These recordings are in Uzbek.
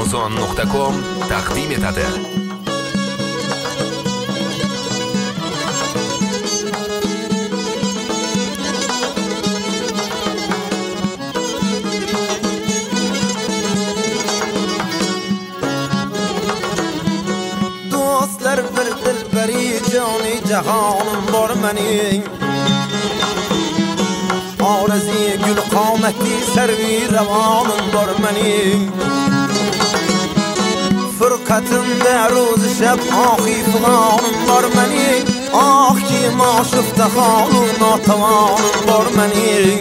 Amazon.com taqdim etadi. Dostlar bir dilbari joni jahonim bor mening. Orazi gul qomatli sarvi ravonim bor mening. Fırqatımda roz shab oxi fig'onim bor mening. Ah ki mashufta xolu notavonim bor mening.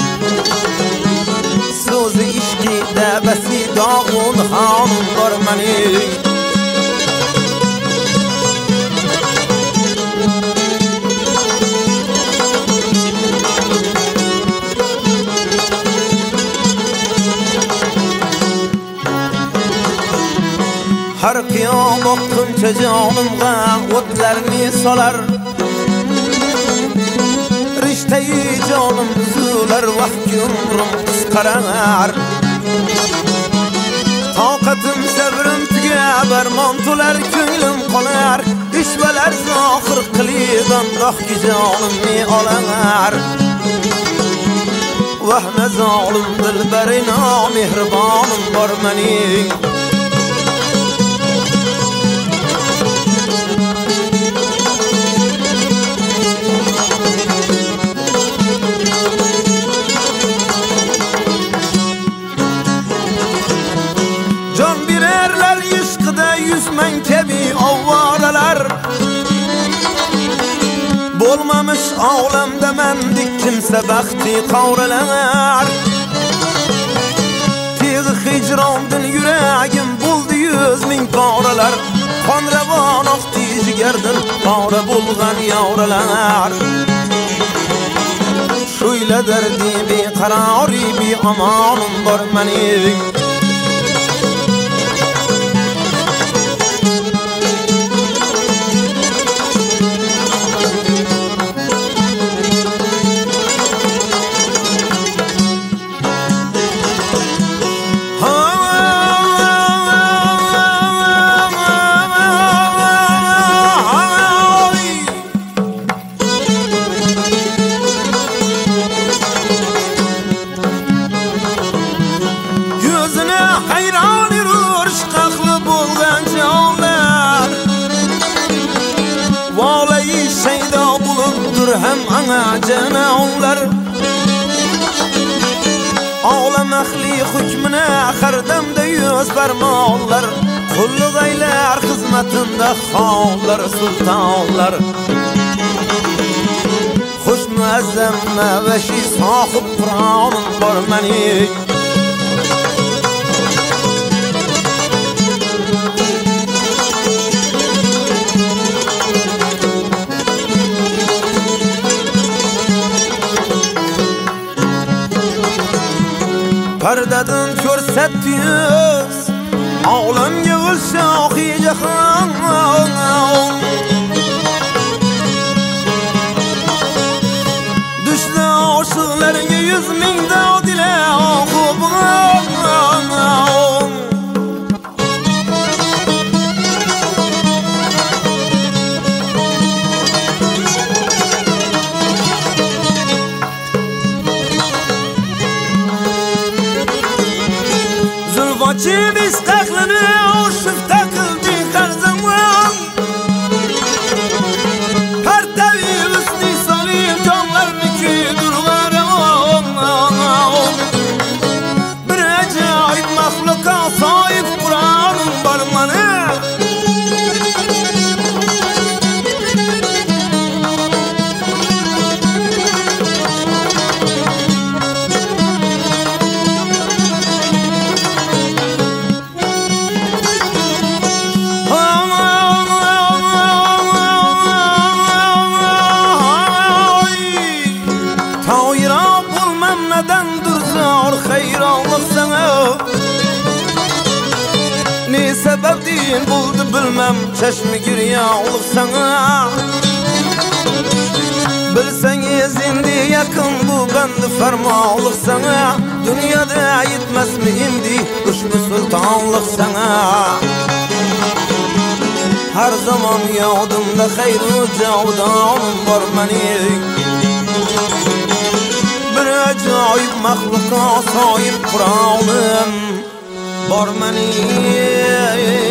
So'zi ishqi da basi dog'un xonim bor mening. Har qiyomat kuncha jonimga o'tlarni solar. Rishtai jonim uzular vaqt umrim qisqarar. Toqatim sabrim tugar montolar ko'nglim qolar. Ishbalar zohir qilidan dohki jonimni olar. Vahna zolim dilbarina mehribonim bor mening. Yüzmen kebi avvaralar Bolmamış ağlamda mendik kimse baxti qavralar. Tiğ hicrandın yüreğim buldu 100.000 qavralar. Qon ravon oqdi jigardan qavra bulgan yavralar. Şuyla derdi beqarori bi amanim bor mening. Hem ana canavlar Ağlam ahli hükmüne Hardamda 100 barmoqlar. Qulluq aylar xizmatında xonlar sultonlar. Xush muazzam mavashi sohib Qur'onim bor mening. Pardadan ko'rsatdi yuz Olam yig'ilsa oxi jahon. Dushna oshiqlarga 100.000 dodila o'qib Zulvaçim istaklını oşuf takıldı her zaman. Her tabi üstü salim canlarını ki durlarım. Bir acayip mahluka sahip Kur'an'ın barmanı. Ne sebeptin buldu bilmem çeşmi giryağlık sana. Bilseniz indi yakın bu bendi fermalık sana. Dünyada yetmez mi indi ushbu sultanlık sana. Her zaman yodumda hayru cavdanım var mening. Bir ajoyib mahluqa soyib Qur'onim var mening.